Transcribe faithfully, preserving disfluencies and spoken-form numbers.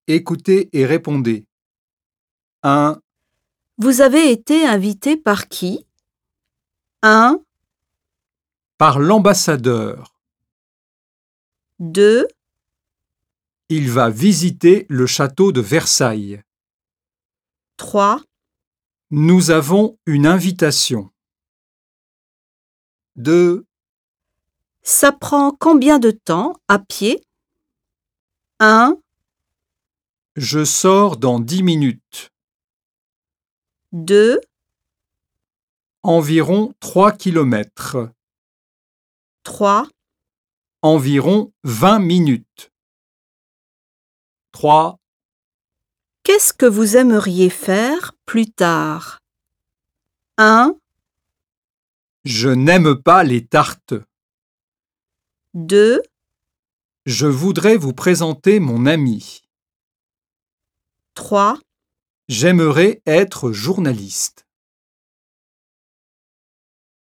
Écoutez et répondez. un. Vous avez été invité par qui? un, Par l'ambassadeur. deux, Il va visiter le château de Versailles. trois, Nous avons une invitation. deux. ça prend combien de temps à pied? un, Je sors dans dix minutes. deux, Environ trois kilomètres. trois, Environ vingt minutes. trois. qu'est-ce que vous aimeriez faire plus tard? un, Je n'aime pas les tartes. deux, Je voudrais vous présenter mon ami. trois. J'aimerais être journaliste.